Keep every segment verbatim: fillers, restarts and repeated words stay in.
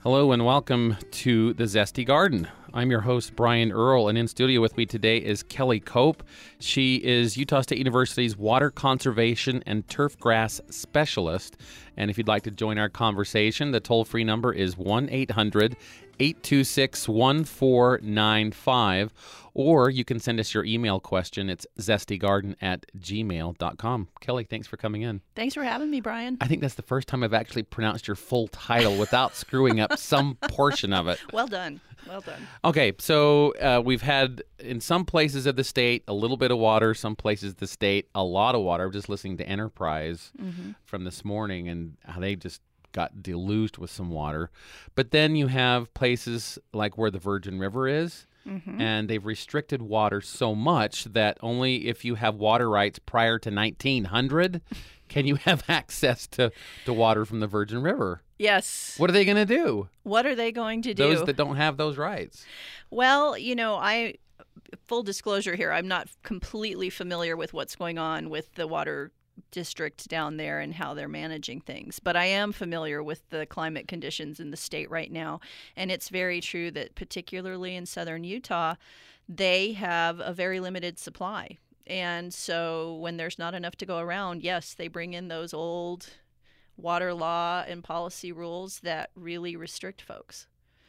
Hello and welcome to The Zesty Garden. I'm your host, Brian Earl, and in studio with me today is Kelly Cope. She is Utah State University's Water Conservation and Turf Grass Specialist. And if you'd like to join our conversation, the toll-free number is one eight hundred eight two six one four nine five, or you can send us your email question. It's zestygarden at gmail dot com. Kelly, thanks for coming in. Thanks for having me, Brian. I think that's the first time I've actually pronounced your full title without screwing up some portion of it. Well done. Well done. Okay, so uh, we've had, in some places of the state, a little bit of water, some places of the state, a lot of water. I'm just listening to Enterprise mm-hmm. from this morning, and how they just got deluged with some water. But then you have places like where the Virgin River is, mm-hmm. and they've restricted water so much that only if you have water rights prior to nineteen hundred can you have access to, to water from the Virgin River. Yes. What are they going to do? What are they going to do? Those that don't have those rights. Well, you know, I full disclosure here, I'm not completely familiar with what's going on with the water district down there and how they're managing things. But I am familiar with the climate conditions in the state right now. And it's very true that particularly in southern Utah, they have a very limited supply. And so when there's not enough to go around, yes, they bring in those old water law and policy rules that really restrict folks.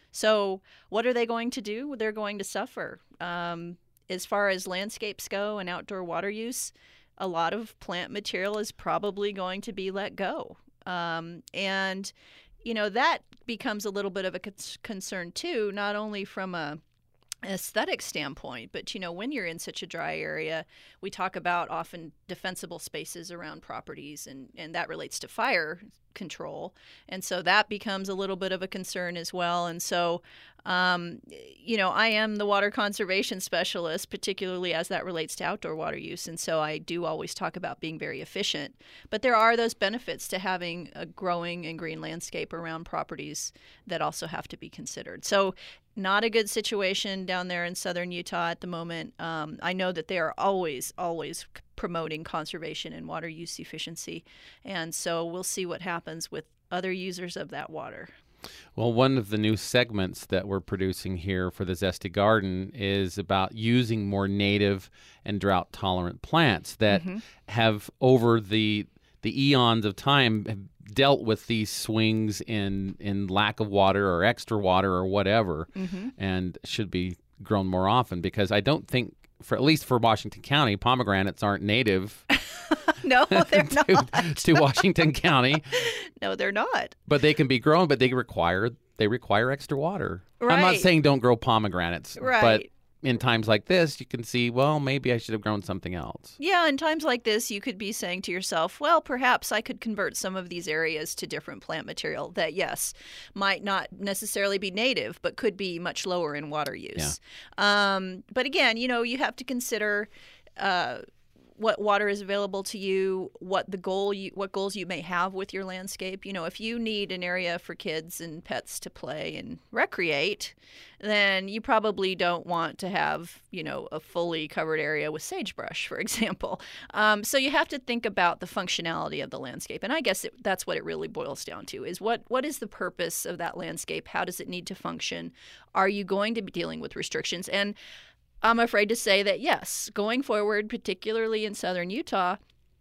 So what are they going to do? They're going to suffer. Um, as far as landscapes go and outdoor water use, a lot of plant material is probably going to be let go. Um, and, you know, that becomes a little bit of a con- concern too, not only from a aesthetic standpoint, but, you know, when you're in such a dry area, we talk about often defensible spaces around properties, and, and that relates to fire control. And so that becomes a little bit of a concern as well. And so, um, you know, I am the water conservation specialist, particularly as that relates to outdoor water use. And so I do always talk about being very efficient. But there are those benefits to having a growing and green landscape around properties that also have to be considered. So not a good situation down there in southern Utah at the moment. Um, I know that they are always, always promoting conservation and water use efficiency. And so we'll see what happens with other users of that water. Well, one of the new segments that we're producing here for the Zesty Garden is about using more native and drought-tolerant plants that mm-hmm. have, over the the eons of time, have dealt with these swings in, in lack of water or extra water or whatever, mm-hmm. and should be grown more often, because I don't think, for at least for Washington County, pomegranates aren't native. No, they're to, not. to Washington County. No, they're not. But they can be grown, but they require they require extra water. Right. I'm not saying don't grow pomegranates, right. but in times like this, you can see, well, maybe I should have grown something else. Yeah, in times like this, you could be saying to yourself, well, perhaps I could convert some of these areas to different plant material that, yes, might not necessarily be native, but could be much lower in water use. Yeah. Um, but again, you know, you have to consider uh, what water is available to you, what the goal you, what goals you may have with your landscape. You know, if you need an area for kids and pets to play and recreate, then you probably don't want to have, you know, a fully covered area with sagebrush, for example. Um, so you have to think about the functionality of the landscape. And I guess it, that's what it really boils down to, is what what is the purpose of that landscape? How does it need to function? Are you going to be dealing with restrictions? And I'm afraid to say that, yes, going forward, particularly in southern Utah,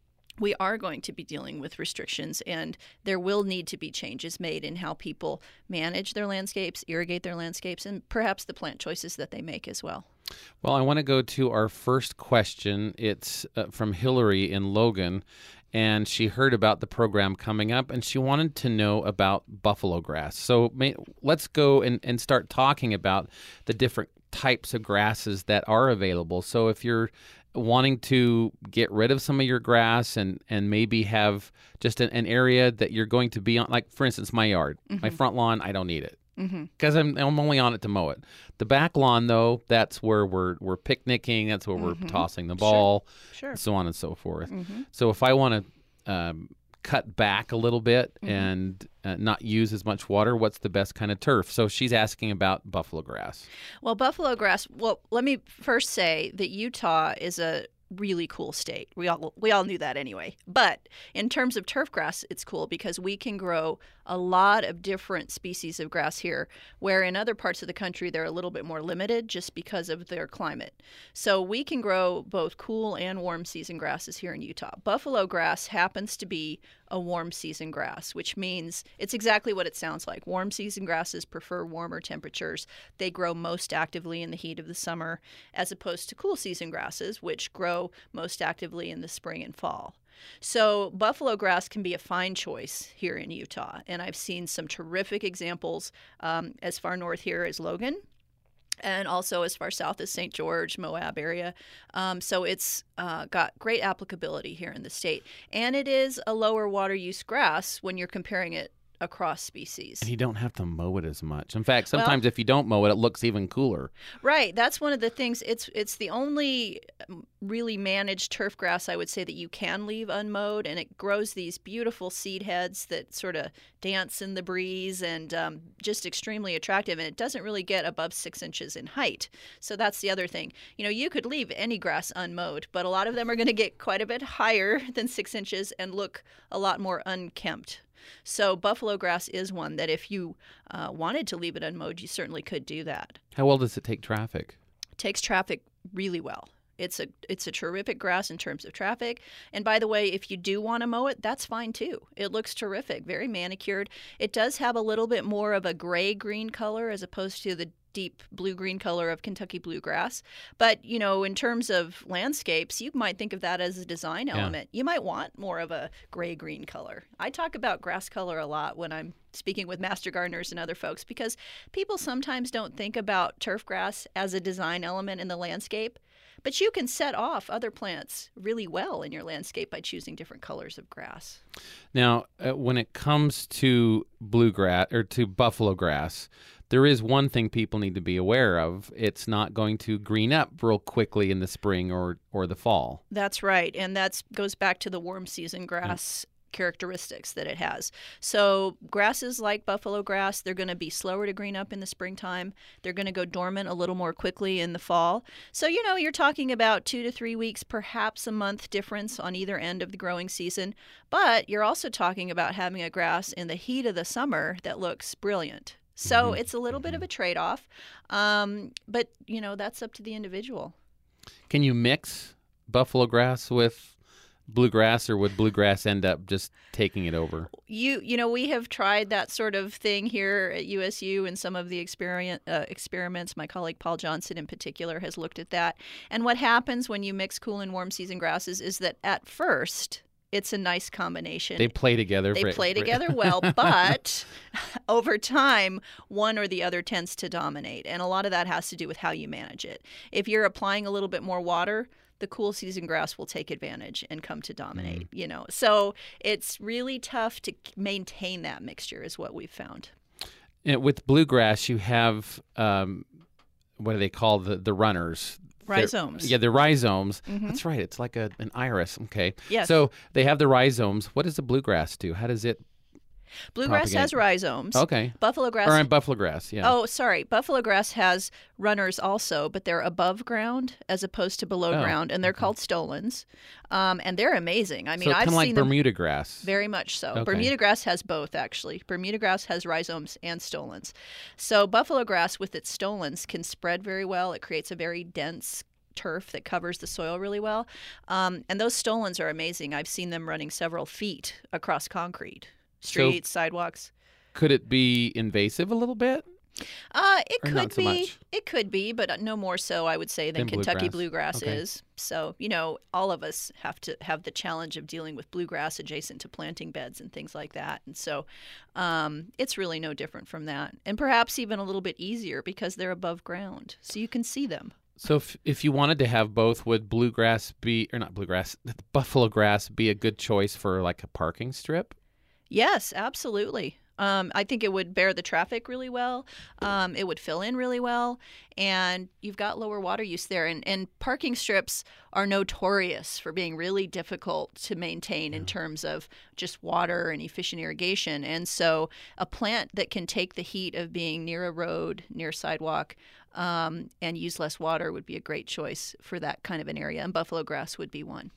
we are going to be dealing with restrictions, and there will need to be changes made in how people manage their landscapes, irrigate their landscapes, and perhaps the plant choices that they make as well. Well, I want to go to our first question. It's uh, from Hillary in Logan, and she heard about the program coming up, and she wanted to know about buffalo grass. So may, let's go and, and start talking about the different types of grasses that are available. So if you're wanting to get rid of some of your grass and, and maybe have just an, an area that you're going to be on, like, for instance, my yard, mm-hmm. my front lawn, I don't need it because mm-hmm. I'm, I'm only on it to mow it. The back lawn, though, that's where we're we're picnicking, that's where mm-hmm. we're tossing the ball, sure. Sure. so on and so forth. Mm-hmm. So if I want to um, cut back a little bit mm-hmm. and uh, not use as much water, what's the best kind of turf? So she's asking about buffalo grass. Well, buffalo grass, well, let me first say that Utah is a really cool state. We all we all knew that anyway. But in terms of turf grass, it's cool because we can grow a lot of different species of grass here, where in other parts of the country they're a little bit more limited just because of their climate. So we can grow both cool and warm season grasses here in Utah. Buffalo grass happens to be a warm season grass, which means it's exactly what it sounds like. Warm season grasses prefer warmer temperatures. They grow most actively in the heat of the summer, as opposed to cool season grasses, which grow most actively in the spring and fall. So buffalo grass can be a fine choice here in Utah, and I've seen some terrific examples um, as far north here as Logan, and also as far south as Saint George, Moab area. Um, so it's uh, got great applicability here in the state, and it is a lower water use grass when you're comparing it across species. And you don't have to mow it as much. In fact, sometimes well, if you don't mow it, it looks even cooler. Right. That's one of the things. It's it's the only really managed turf grass, I would say, that you can leave unmowed, and it grows these beautiful seed heads that sort of dance in the breeze and um, just extremely attractive, and it doesn't really get above six inches in height. So that's the other thing. You know, you could leave any grass unmowed, but a lot of them are going to get quite a bit higher than six inches and look a lot more unkempt. So buffalo grass is one that if you uh, wanted to leave it unmowed, you certainly could do that. How well does it take traffic? It takes traffic really well. It's a it's a terrific grass in terms of traffic. And by the way, if you do want to mow it, that's fine too. It looks terrific, very manicured. It does have a little bit more of a gray-green color as opposed to the deep blue-green color of Kentucky bluegrass. But, you know, in terms of landscapes, you might think of that as a design element. Yeah. You might want more of a gray-green color. I talk about grass color a lot when I'm speaking with master gardeners and other folks because people sometimes don't think about turf grass as a design element in the landscape. But you can set off other plants really well in your landscape by choosing different colors of grass. Now, uh, when it comes to bluegrass or to buffalo grass, there is one thing people need to be aware of. It's not going to green up real quickly in the spring or, or the fall. That's right. And that goes back to the warm season grass yeah. characteristics that it has. So grasses like buffalo grass, they're going to be slower to green up in the springtime. They're going to go dormant a little more quickly in the fall. So, you know, you're talking about two to three weeks, perhaps a month difference on either end of the growing season. But you're also talking about having a grass in the heat of the summer that looks brilliant. So mm-hmm. it's a little bit of a trade-off, um, but, you know, that's up to the individual. Can you mix buffalo grass with bluegrass, or would bluegrass end up just taking it over? You you know, we have tried that sort of thing here at U S U in some of the experiment, uh, experiments. My colleague Paul Johnson in particular has looked at that. And what happens when you mix cool and warm season grasses is that at first it's a nice combination. They play together. They for, play for, together well, but over time, one or the other tends to dominate. And a lot of that has to do with how you manage it. If you're applying a little bit more water, the cool season grass will take advantage and come to dominate, mm. you know. So it's really tough to maintain that mixture is what we've found. And with bluegrass, you have, um, what do they call the, the runners? Rhizomes. They're, yeah, the rhizomes. Mm-hmm. That's right. It's like a, an iris. Okay. Yes. So they have the rhizomes. What does the bluegrass do? How does it Bluegrass propagate? has rhizomes. Okay. Buffalo grass. Or buffalo grass, yeah. Oh, sorry. Buffalo grass has runners also, but they're above ground as opposed to below oh, ground, and they're okay. called stolons. Um, and they're amazing. I mean, so I've kind of like seen Bermuda them grass. very much so. Okay. Bermuda grass has both, actually. Bermuda grass has rhizomes and stolons. So buffalo grass with its stolons can spread very well. It creates a very dense turf that covers the soil really well. Um, and those stolons are amazing. I've seen them running several feet across concrete, streets, so sidewalks. Could it be invasive a little bit? Uh, it or could not so be. much? It could be, but no more so, I would say, than, Than Kentucky bluegrass, bluegrass. Okay. is. So, you know, all of us have to have the challenge of dealing with bluegrass adjacent to planting beds and things like that. And so um, it's really no different from that. And perhaps even a little bit easier because they're above ground, so you can see them. So if if you wanted to have both, would bluegrass be, or not bluegrass, buffalo grass be a good choice for like a parking strip? Yes, absolutely. Um, I think it would bear the traffic really well. Um, it would fill in really well, and you've got lower water use there. And, and parking strips are notorious for being really difficult to maintain in terms of just water and efficient irrigation. And so a plant that can take the heat of being near a road, near sidewalk, um, and use less water would be a great choice for that kind of an area. And buffalo grass would be one.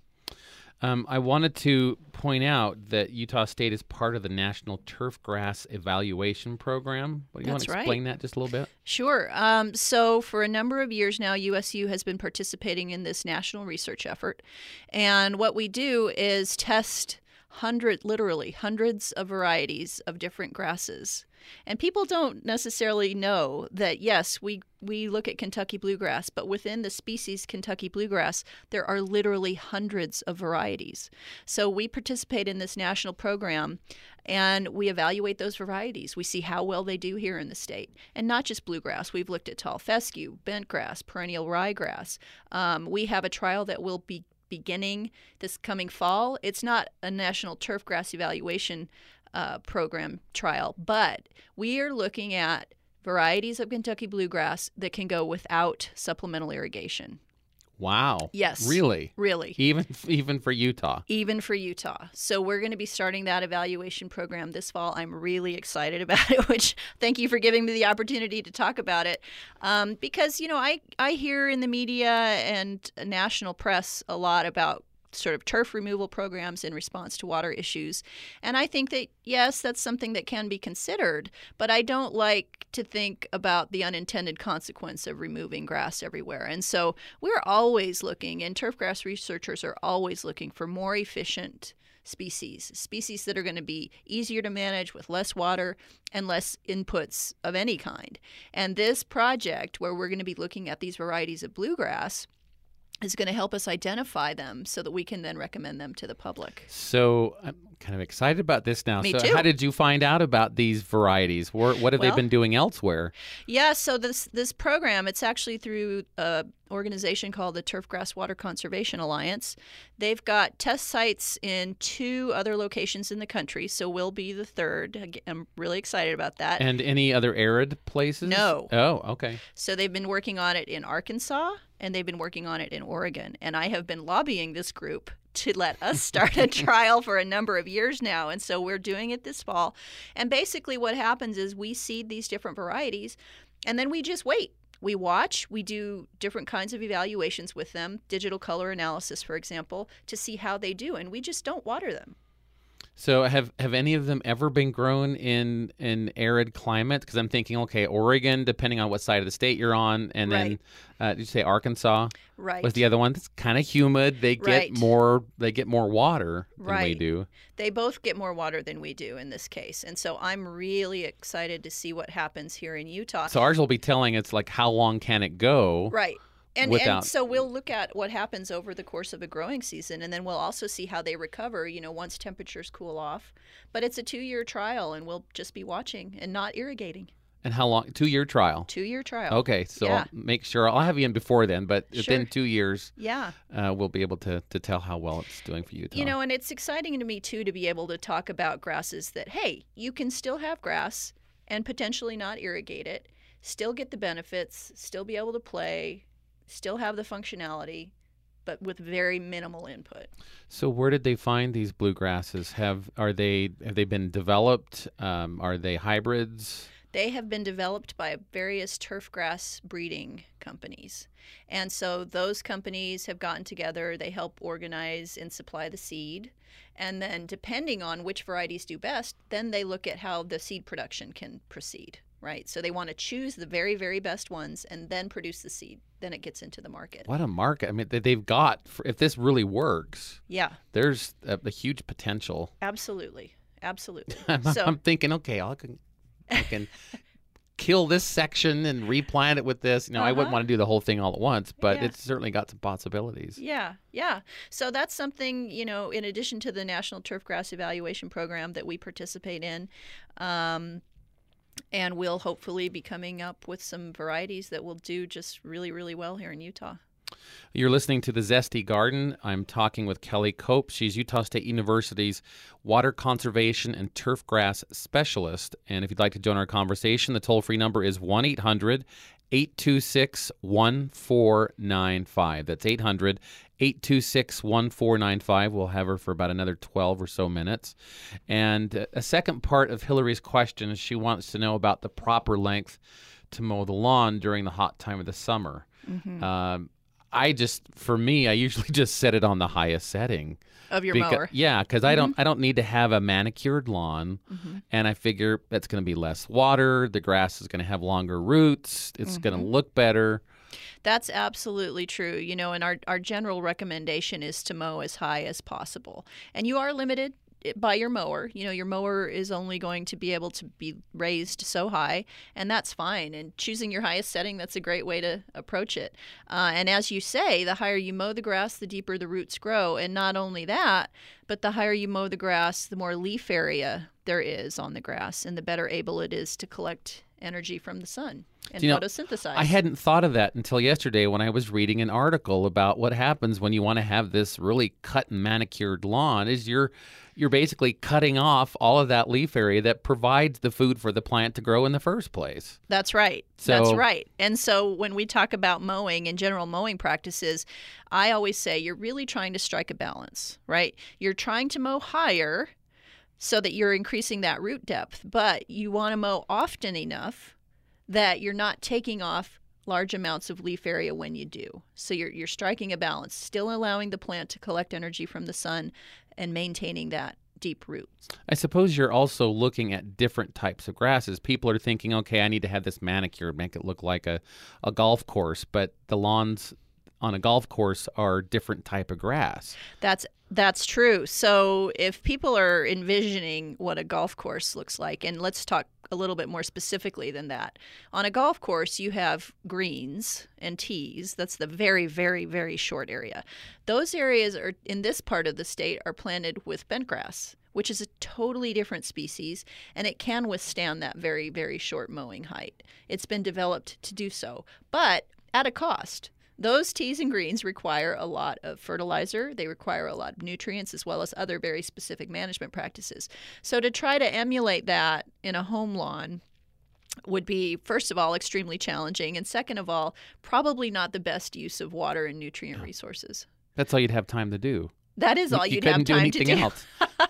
Um, I wanted to point out that Utah State is part of the National Turf Grass Evaluation Program. What, do you want That's to explain right. that just a little bit? Sure. Um, so for a number of years now, U S U has been participating in this national research effort. And what we do is test hundred, literally hundreds of varieties of different grasses. And people don't necessarily know that, yes, we, we look at Kentucky bluegrass, but within the species Kentucky bluegrass, there are literally hundreds of varieties. So we participate in this national program, and we evaluate those varieties. We see how well they do here in the state. And not just bluegrass. We've looked at tall fescue, bentgrass, perennial ryegrass. Um, we have a trial that will be beginning this coming fall. It's not a national turf grass evaluation Uh, program trial, but we are looking at varieties of Kentucky bluegrass that can go without supplemental irrigation. Wow. Yes. Really? Really. Even even for Utah. Even for Utah. So we're going to be starting that evaluation program this fall. I'm really excited about it, which thank you for giving me the opportunity to talk about it. Um, because, you know, I, I hear in the media and national press a lot about sort of turf removal programs in response to water issues. And I think that, yes, that's something that can be considered, but I don't like to think about the unintended consequence of removing grass everywhere. And so we're always looking, and turf grass researchers are always looking for more efficient species, species that are going to be easier to manage with less water and less inputs of any kind. And this project, where we're going to be looking at these varieties of bluegrass, is going to help us identify them so that we can then recommend them to the public. So I'm kind of excited about this now. Me so too. How did you find out about these varieties? What, what have Well, they been doing elsewhere? Yeah, so this this program, it's actually through an organization called the Turf Grass Water Conservation Alliance. They've got test sites in two other locations in the country, so we'll be the third. I'm really excited about that. And any other arid places? No. Oh, okay. So they've been working on it in Arkansas, and they've been working on it in Oregon. And I have been lobbying this group to let us start a trial for a number of years now. And so we're doing it this fall. And basically what happens is we seed these different varieties, and then we just wait. We watch, we do different kinds of evaluations with them, digital color analysis, for example, to see how they do. And we just don't water them. So have have any of them ever been grown in an arid climate? Because I'm thinking, okay, Oregon, depending on what side of the state you're on, and Right. then uh, did you say Arkansas? Right. Was the other one? It's kind of humid. They get Right. more. They get more water than we Right. do. They both get more water than we do in this case. And so I'm really excited to see what happens here in Utah. So ours will be telling us like how long can it go? Right. And, Without- and so we'll look at what happens over the course of a growing season, and then we'll also see how they recover, you know, once temperatures cool off. But it's a two-year trial, and we'll just be watching and not irrigating. And how long? Two year trial. Two-year trial. Okay, so Yeah. I'll make sure I'll have you in before then, but within Sure. two years, Yeah. uh, we'll be able to to tell how well it's doing for Utah. You know, and it's exciting to me, too, to be able to talk about grasses that, hey, you can still have grass and potentially not irrigate it, still get the benefits, still be able to play, still have the functionality, but with very minimal input. So where did they find these bluegrasses? Have are they have they been developed? Um, are they hybrids? They have been developed by various turf grass breeding companies. And so those companies have gotten together, they help organize and supply the seed. And then depending on which varieties do best, then they look at how the seed production can proceed, right? So they want to choose the very, very best ones and then produce the seed. Then it gets into the market. What a market! I mean, that they've got. For, if this really works, Yeah, there's a, a huge potential. absolutely. Absolutely. I'm, So I'm thinking, okay, I can, I can kill this section and replant it with this. You know, I wouldn't Uh-huh. want to do the whole thing all at once, but Yeah. it's certainly got some possibilities. Yeah, yeah. So that's something, you know, in addition to the National Turf Grass Evaluation Program that we participate in. Um, and we'll hopefully be coming up with some varieties that will do just really, really well here in Utah. You're listening to The Zesty Garden. I'm talking with Kelly Cope. She's Utah State University's water conservation and turf grass specialist. And if you'd like to join our conversation, the toll-free number is one eight hundred eight two six one four nine five. That's eight hundred eight two six one four nine five. We'll have her for about another twelve or so minutes. And a second part of Hillary's question is she wants to know about the proper length to mow the lawn during the hot time of the summer. Mm-hmm. Um, I just, for me, I usually just set it on the highest setting of your because, mower. Yeah, because mm-hmm. I don't, I don't need to have a manicured lawn, mm-hmm. and I figure that's going to be less water. The grass is going to have longer roots. It's mm-hmm. going to look better. That's absolutely true. You know, and our our general recommendation is to mow as high as possible, and you are limited by your mower. You know, your mower is only going to be able to be raised so high, and that's fine. And choosing your highest setting, that's a great way to approach it. Uh, and as you say, the higher you mow the grass, the deeper the roots grow. And not only that, but the higher you mow the grass, the more leaf area there is on the grass, and the better able it is to collect energy from the sun and you know, photosynthesize. I hadn't thought of that until yesterday when I was reading an article about what happens when you want to have this really cut and manicured lawn. Is you're you're basically cutting off all of that leaf area that provides the food for the plant to grow in the first place. That's right. So, That's right. And so when we talk about mowing and general mowing practices, I always say you're really trying to strike a balance, right? You're trying to mow higher so that you're increasing that root depth, but you want to mow often enough that you're not taking off large amounts of leaf area when you do. So you're you're striking a balance, still allowing the plant to collect energy from the sun and maintaining that deep roots. I suppose you're also looking at different types of grasses. People are thinking, okay, I need to have this manicured, make it look like a, a golf course, but the lawns on a golf course are different type of grass. That's That's true. So if people are envisioning what a golf course looks like, and let's talk a little bit more specifically than that. On a golf course, you have greens and tees. That's the very, very, very short area. Those areas are in this part of the state are planted with bentgrass, which is a totally different species, and it can withstand that very, very short mowing height. It's been developed to do so, but at a cost. Those tees and greens require a lot of fertilizer. They require a lot of nutrients as well as other very specific management practices. So to try to emulate that in a home lawn would be, first of all, extremely challenging, and second of all, probably not the best use of water and nutrient resources. That's all you'd have time to do. That is all you you'd have time do anything to do. Else.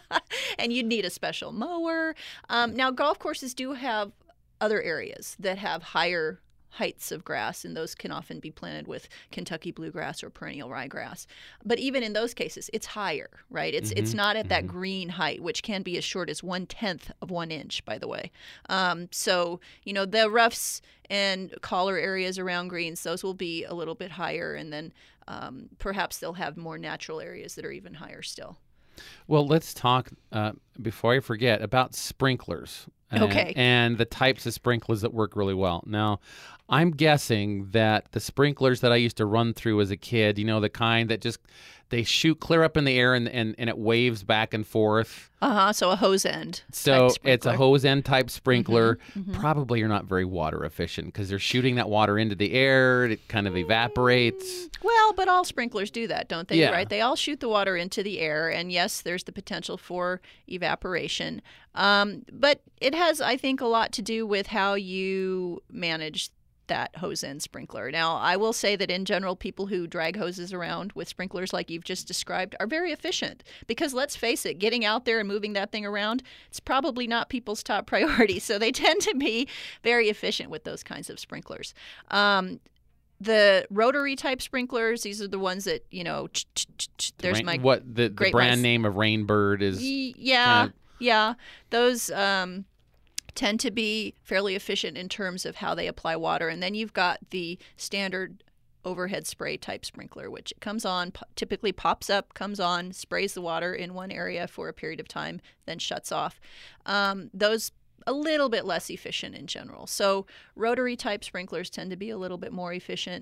And you'd need a special mower. Um, now, golf courses do have other areas that have higher heights of grass, and those can often be planted with Kentucky bluegrass or perennial ryegrass. But even in those cases, it's higher, right? It's mm-hmm. it's not at that mm-hmm. green height, which can be as short as one-tenth of one inch, by the way. Um, so, you know, the roughs and collar areas around greens, those will be a little bit higher, and then um, perhaps they'll have more natural areas that are even higher still. Well, let's talk, uh, before I forget, about sprinklers. And, okay. And the types of sprinklers that work really well. Now, I'm guessing that the sprinklers that I used to run through as a kid, you know, the kind that just, they shoot clear up in the air and, and, and it waves back and forth. Uh-huh, so a hose end. So it's a hose end type sprinkler. Mm-hmm, mm-hmm. Probably are not very water efficient because they're shooting that water into the air. It kind of evaporates. Well, but all sprinklers do that, don't they? Yeah. Right? They all shoot the water into the air, and yes, there's the potential for evaporation. Um, but it has, I think, a lot to do with how you manage that hose end sprinkler. Now, I will say that in general, people who drag hoses around with sprinklers like you've just described are very efficient because let's face it, getting out there and moving that thing around, it's probably not people's top priority. So they tend to be very efficient with those kinds of sprinklers. Um, the rotary type sprinklers, these are the ones that, you know, ch- ch- ch- ch- there's Rain, my what the, the brand mice. name of Rainbird is. Yeah, kind of... yeah. Those um, tend to be fairly efficient in terms of how they apply water. And then you've got the standard overhead spray type sprinkler, which comes on, p- typically pops up, comes on, sprays the water in one area for a period of time, then shuts off. Um, those a little bit less efficient in general. So rotary type sprinklers tend to be a little bit more efficient.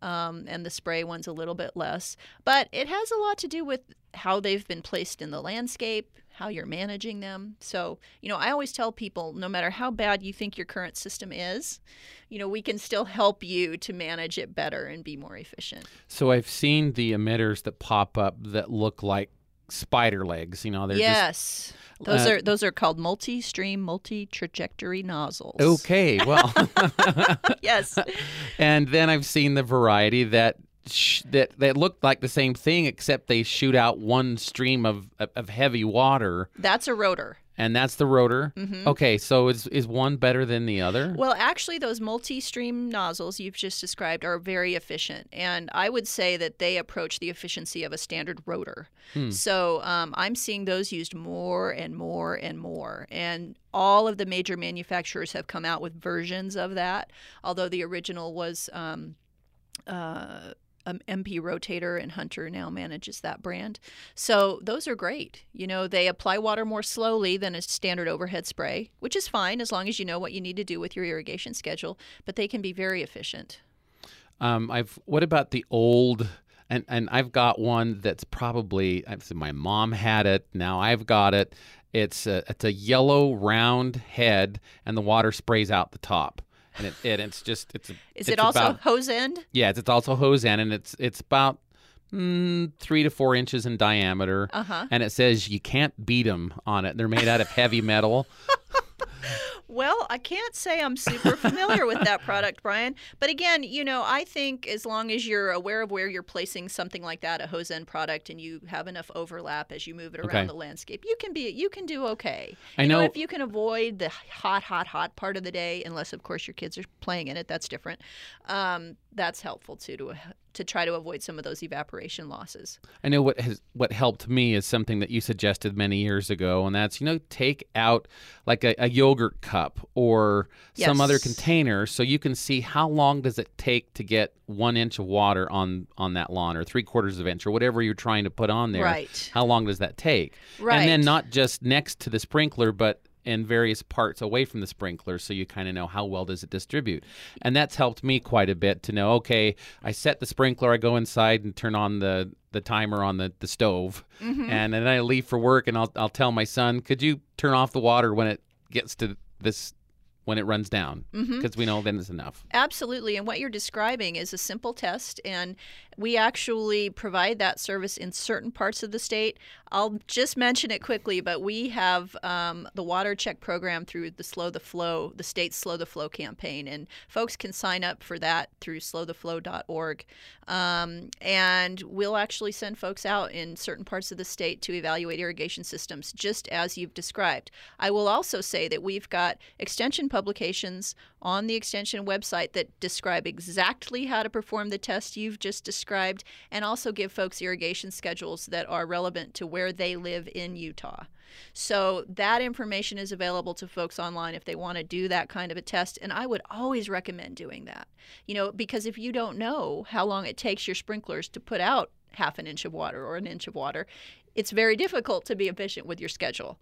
um, and the spray one's a little bit less. But it has a lot to do with how they've been placed in the landscape, how you're managing them. So, you know, I always tell people, no matter how bad you think your current system is, you know, we can still help you to manage it better and be more efficient. So I've seen the emitters that pop up that look like spider legs. You know, they're yes. just... Those uh, are those are called multi-stream, multi-trajectory nozzles. Okay, well... Yes. And then I've seen the variety that sh- that that look like the same thing, except they shoot out one stream of, of, of heavy water. That's a rotor. And that's the rotor. Mm-hmm. Okay, so is is one better than the other? Well, actually, those multi-stream nozzles you've just described are very efficient, and I would say that they approach the efficiency of a standard rotor. Hmm. So um, I'm seeing those used more and more and more, and all of the major manufacturers have come out with versions of that, although the original was um, uh, Um, M P Rotator, and Hunter now manages that brand. So those are great. You know, they apply water more slowly than a standard overhead spray, which is fine as long as you know what you need to do with your irrigation schedule, but they can be very efficient. Um, I've. What about the old? And and I've got one that's probably. I've said my mom had it. Now I've got it. It's a it's a yellow round head, and the water sprays out the top. And it, it it's just it's. Is it's it also about, hose end? Yeah, it's, it's also hose end, and it's it's about mm, three to four inches in diameter. Uh huh. And it says you can't beat them on it. They're made out of heavy metal. Well, I can't say I'm super familiar with that product, Brian. But again, you know, I think as long as you're aware of where you're placing something like that, a hose end product, and you have enough overlap as you move it around Okay. the landscape, you can be you can do okay. I You know- if you can avoid the hot, hot, hot part of the day, unless of course your kids are playing in it, that's different. Um, that's helpful too to to try to avoid some of those evaporation losses. I know what has what helped me is something that you suggested many years ago, and that's, you know, take out like a, a yogurt cup or some Yes. other container so you can see how long does it take to get one inch of water on on that lawn, or three quarters of inch, or whatever you're trying to put on there. Right. How long does that take? Right. And then not just next to the sprinkler, but in various parts away from the sprinkler, so you kind of know how well does it distribute. And that's helped me quite a bit to know, okay, I set the sprinkler, I go inside and turn on the, the timer on the, the stove, Mm-hmm. and then I leave for work, and I'll, I'll tell my son, could you turn off the water when it gets to this, when it runs down? Because Mm-hmm. we know then it's enough. Absolutely. And what you're describing is a simple test, and we actually provide that service in certain parts of the state. I'll just mention it quickly, but we have um, the water check program through the Slow the Flow, the state's Slow the Flow campaign, and folks can sign up for that through slow the flow dot org. Um, and we'll actually send folks out in certain parts of the state to evaluate irrigation systems, just as you've described. I will also say that we've got extension publications on the extension website that describe exactly how to perform the test you've just described, and also give folks irrigation schedules that are relevant to where they live in Utah. So that information is available to folks online if they want to do that kind of a test, and I would always recommend doing that. You know, because if you don't know how long it takes your sprinklers to put out half an inch of water or an inch of water, it's very difficult to be efficient with your schedule.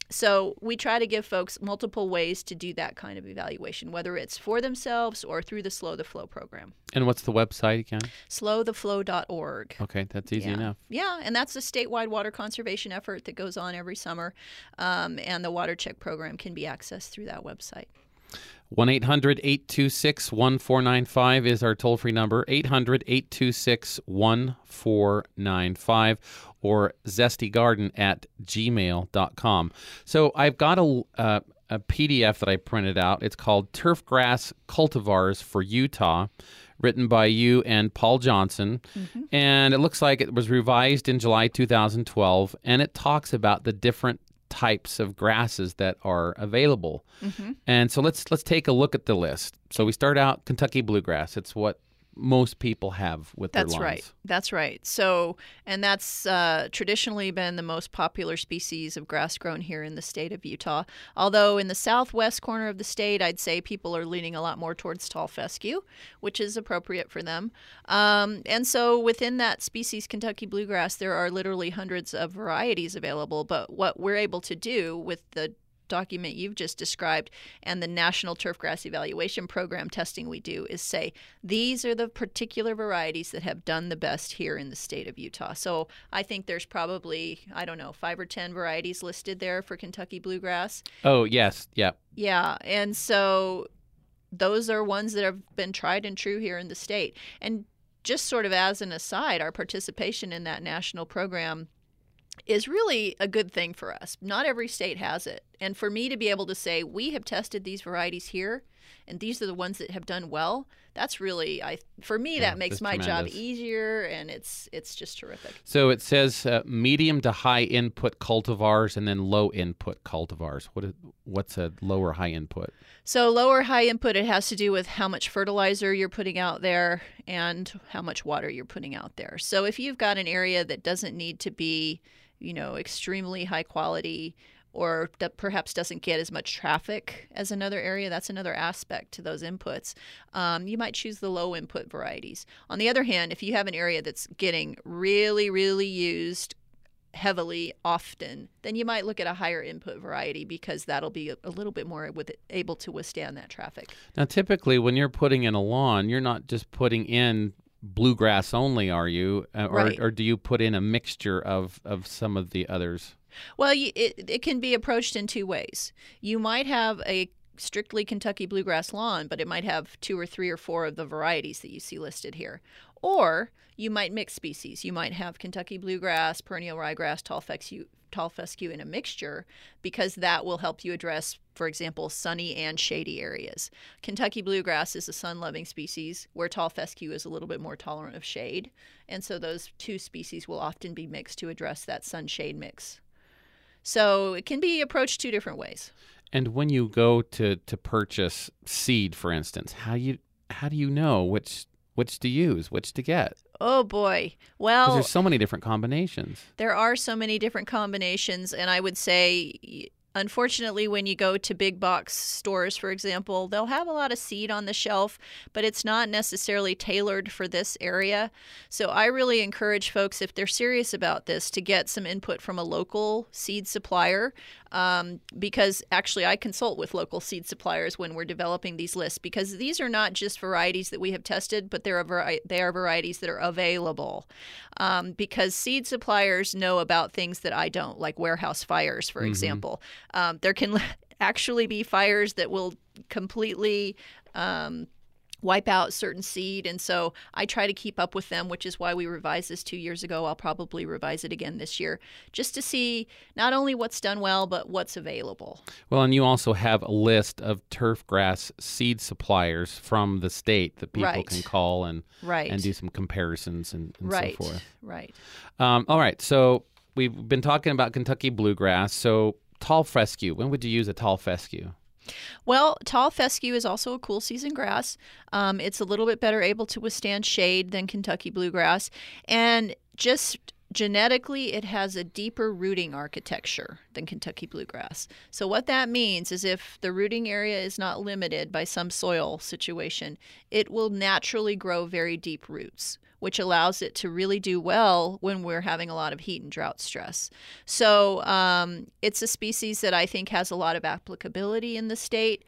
So we try to give folks multiple ways to do that kind of evaluation, whether it's for themselves or through the Slow the Flow program. And what's the website again? slow the flow dot org. Okay, that's easy yeah. enough. Yeah, and that's a statewide water conservation effort that goes on every summer, um, and the water check program can be accessed through that website. one eight hundred eight two six one four nine five is our toll-free number, eight hundred eight two six one four nine five, or zestygarden at gmail dot com. So I've got a, uh, a P D F that I printed out. It's called Turfgrass Cultivars for Utah, written by you and Paul Johnson. Mm-hmm. And it looks like it was revised in July two thousand twelve, and it talks about the different types of grasses that are available. Mm-hmm. And so let's let's take a look at the list. So we start out Kentucky bluegrass. It's what most people have with That's their lawns. right. That's right. So, and that's uh, traditionally been the most popular species of grass grown here in the state of Utah. Although in the southwest corner of the state, I'd say people are leaning a lot more towards tall fescue, which is appropriate for them. Um, and so within that species, Kentucky bluegrass, there are literally hundreds of varieties available. But what we're able to do with the document you've just described and the National Turfgrass Evaluation Program testing we do is say, these are the particular varieties that have done the best here in the state of Utah. So I think there's probably, I don't know, five or ten varieties listed there for Kentucky bluegrass. Oh, yes. Yeah. Yeah. And so those are ones that have been tried and true here in the state. And just sort of as an aside, our participation in that national program is really a good thing for us. Not every state has it. And for me to be able to say, we have tested these varieties here, and these are the ones that have done well, that's really, I for me, Yeah, that makes that's my tremendous. job easier, and it's it's just terrific. So it says uh, medium to high input cultivars and then low input cultivars. What is, what's a low or high input? So lower high input, it has to do with how much fertilizer you're putting out there and how much water you're putting out there. So if you've got an area that doesn't need to be, you know, extremely high quality, or that perhaps doesn't get as much traffic as another area, that's another aspect to those inputs. Um, you might choose the low input varieties. On the other hand, if you have an area that's getting really, really used heavily often, then you might look at a higher input variety because that'll be a, a little bit more with able to withstand that traffic. Now, typically, when you're putting in a lawn, you're not just putting in bluegrass only, are you? Uh, or, Right. or do you put in a mixture of, of some of the others? Well, you, it, it can be approached in two ways. You might have a strictly Kentucky bluegrass lawn, but it might have two or three or four of the varieties that you see listed here. Or you might mix species. You might have Kentucky bluegrass, perennial ryegrass, tall fescue, tall fescue in a mixture, because that will help you address, for example, sunny and shady areas. Kentucky bluegrass is a sun-loving species, where tall fescue is a little bit more tolerant of shade. And so those two species will often be mixed to address that sun-shade mix. So it can be approached two different ways. And when you go to, to purchase seed, for instance, how you how do you know which which to use, which to get? Oh boy. Because Well, there's so many different combinations. there are so many different combinations, and I would say, unfortunately, when you go to big box stores, for example, they'll have a lot of seed on the shelf, but it's not necessarily tailored for this area. So I really encourage folks, if they're serious about this, to get some input from a local seed supplier, um, because actually I consult with local seed suppliers when we're developing these lists, because these are not just varieties that we have tested, but they're a vari- they are varieties that are available. Um, because seed suppliers know about things that I don't, like warehouse fires, for example. Um, there can actually be fires that will completely um, wipe out certain seed. And so I try to keep up with them, which is why we revised this two years ago. I'll probably revise it again this year, just to see not only what's done well, but what's available. Well, and you also have a list of turf grass seed suppliers from the state that people Right. can call and Right. and do some comparisons and, and right. so forth. Right. Um, all right, so we've been talking about Kentucky bluegrass. So tall fescue, when would you use a tall fescue? Well, tall fescue is also a cool season grass. Um, it's a little bit better able to withstand shade than Kentucky bluegrass. And just genetically, it has a deeper rooting architecture than Kentucky bluegrass. So what that means is if the rooting area is not limited by some soil situation, it will naturally grow very deep roots, which allows it to really do well when we're having a lot of heat and drought stress. So um, it's a species that I think has a lot of applicability in the state,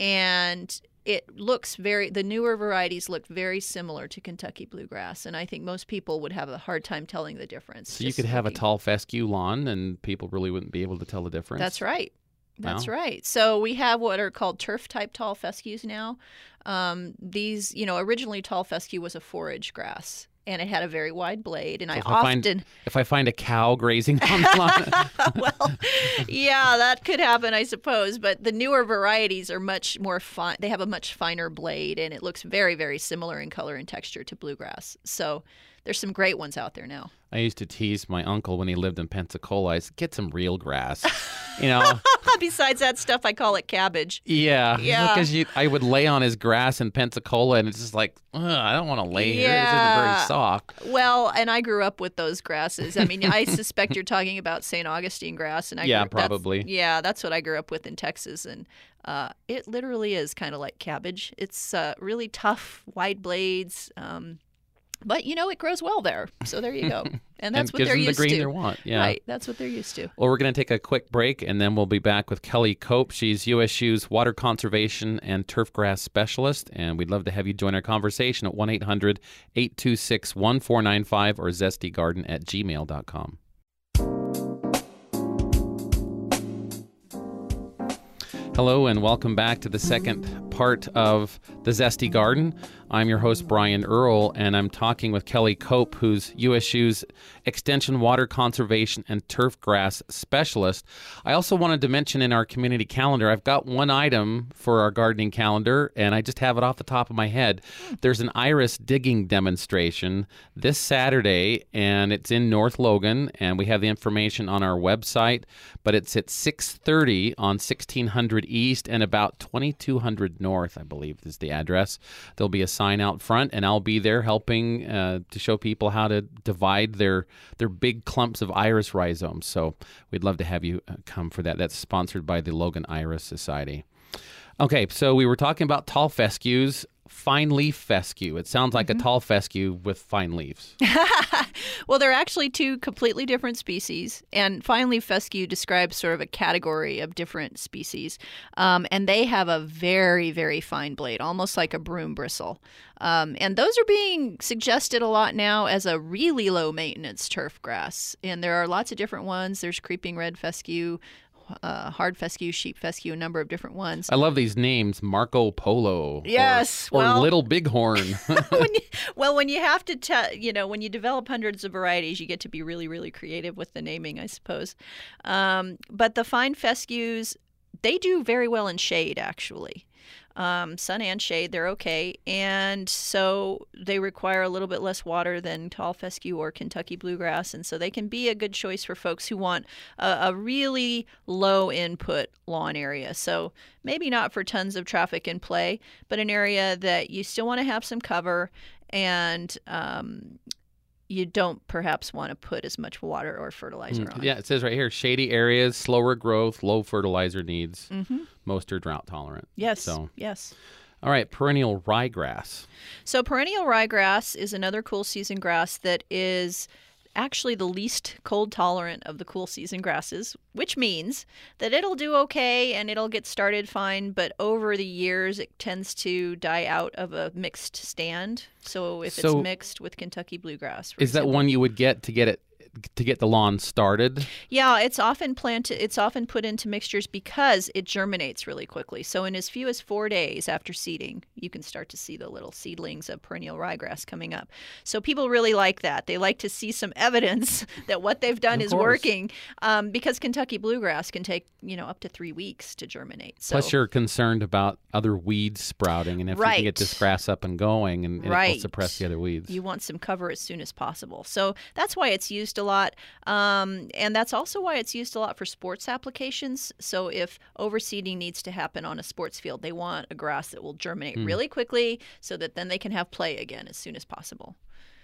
and it looks very, the newer varieties look very similar to Kentucky bluegrass, and I think most people would have a hard time telling the difference. So you just could have a looking. tall fescue lawn and people really wouldn't be able to tell the difference? That's right. That's Wow. right. So we have what are called turf-type tall fescues now. Um, these, you know, originally tall fescue was a forage grass, and it had a very wide blade. And So I if I find- often, If I find a cow grazing on the lawn, well, yeah, that could happen, I suppose. But the newer varieties are much more fine. They have a much finer blade, and it looks very, very similar in color and texture to bluegrass. So there's some great ones out there now. I used to tease my uncle when he lived in Pensacola. I said, get some real grass, you know? Besides that stuff, I call it cabbage. Yeah, Yeah. Because you, I would lay on his grass in Pensacola, and it's just like, ugh, I don't want to lay here. This isn't Yeah. very soft. Well, and I grew up with those grasses. I mean, I suspect you're talking about Saint Augustine grass, and I Yeah, grew, that's- probably. yeah, that's what I grew up with in Texas, and uh, it literally is kind of like cabbage. It's uh, really tough, wide blades. Um, But, you know, it grows well there. So there you go. And that's and what gives they're them used the green to. they want. Yeah. Right. That's what they're used to. Well, we're going to take a quick break, and then we'll be back with Kelly Cope. She's U S U's Water Conservation and Turfgrass Specialist, and we'd love to have you join our conversation at one eight hundred eight two six one four nine five or zestygarden at gmail dot com. Hello, and welcome back to the second part of The Zesty Garden. I'm your host, Brian Earl, and I'm talking with Kelly Cope, who's U S U's Extension Water Conservation and Turfgrass Specialist. I also wanted to mention in our community calendar, I've got one item for our gardening calendar, and I just have it off the top of my head. There's an iris digging demonstration this Saturday, and it's in North Logan, and we have the information on our website, but it's at six thirty on sixteen hundred East and about twenty-two hundred North, I believe is the address. There'll be a sign out front, and I'll be there helping uh, to show people how to divide their their big clumps of iris rhizomes. So we'd love to have you uh, come for that. That's sponsored by the Logan Iris Society. Okay, so we were talking about tall fescues. Fine leaf fescue. It sounds like mm-hmm. a tall fescue with fine leaves. Well, they're actually two completely different species, and fine leaf fescue describes sort of a category of different species, um, and they have a very, very fine blade, almost like a broom bristle. Um, and those are being suggested a lot now as a really low maintenance turf grass, and there are lots of different ones. There's creeping red fescue, Uh, hard fescue, sheep fescue, a number of different ones. I love these names, Marco Polo. Yes, or, or well, Little Bighorn. when you, well, when you have to, te- you know, when you develop hundreds of varieties, you get to be really, really creative with the naming, I suppose. Um, but the fine fescues, they do very well in shade, actually. Um, sun and shade, they're okay. And so they require a little bit less water than tall fescue or Kentucky bluegrass. And so they can be a good choice for folks who want a, a really low input lawn area. So maybe not for tons of traffic and play, but an area that you still want to have some cover and, um, you don't perhaps want to put as much water or fertilizer mm, on. Yeah, it says right here, shady areas, slower growth, low fertilizer needs. Mm-hmm. Most are drought tolerant. Yes, so. yes. All right, perennial ryegrass. So perennial ryegrass is another cool season grass that is actually the least cold tolerant of the cool season grasses, which means that it'll do okay and it'll get started fine, but over the years it tends to die out of a mixed stand. So if So it's mixed with Kentucky bluegrass, for is example. that one you would get to get it to get the lawn started? Yeah, it's often planted. It's often put into mixtures because it germinates really quickly. So in as few as four days after seeding, you can start to see the little seedlings of perennial ryegrass coming up. So people really like that. They like to see some evidence that what they've done Of is course. working. Um, because Kentucky bluegrass can take you know up to three weeks to germinate. So, Plus, you're concerned about other weeds sprouting, and if you Right. can get this grass up and going, and, and it Right. will suppress the other weeds. you want some cover as soon as possible. So that's why it's used a lot. Um, and that's also why it's used a lot for sports applications. So if overseeding needs to happen on a sports field, they want a grass that will germinate Mm. really quickly so that then they can have play again as soon as possible.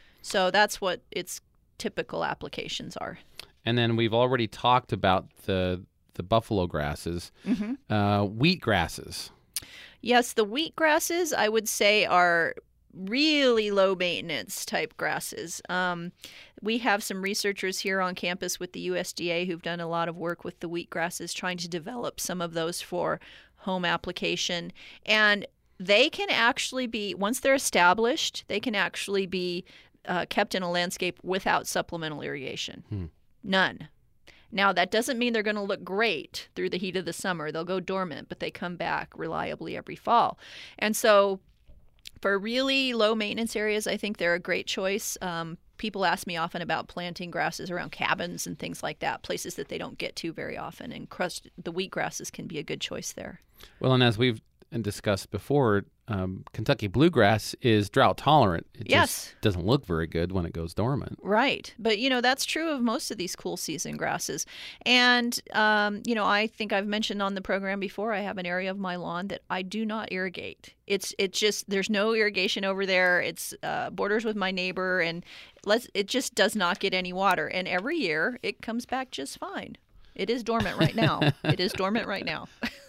So that's what its typical applications are. And then we've already talked about the the buffalo grasses, Mm-hmm. uh, wheat grasses. Yes, the wheat grasses, I would say, are really low maintenance type grasses. Um, we have some researchers here on campus with the U S D A who've done a lot of work with the wheat grasses, trying to develop some of those for home application. And they can actually be, once they're established, they can actually be uh, kept in a landscape without supplemental irrigation. Hmm. None. Now, that doesn't mean they're going to look great through the heat of the summer. They'll go dormant, but they come back reliably every fall. And so for really low maintenance areas, I think they're a great choice. Um, people ask me often about planting grasses around cabins and things like that, places that they don't get to very often. And crushed, the wheat grasses can be a good choice there. Well, and as we've discussed before, um, Kentucky bluegrass is drought tolerant. It Yes. just doesn't look very good when it goes dormant. Right. But, you know, that's true of most of these cool season grasses. And, um, you know, I think I've mentioned on the program before, I have an area of my lawn that I do not irrigate. It's it's just, there's no irrigation over there. It's uh, borders with my neighbor, and let's it just does not get any water. And every year it comes back just fine. It is dormant right now. It is dormant right now.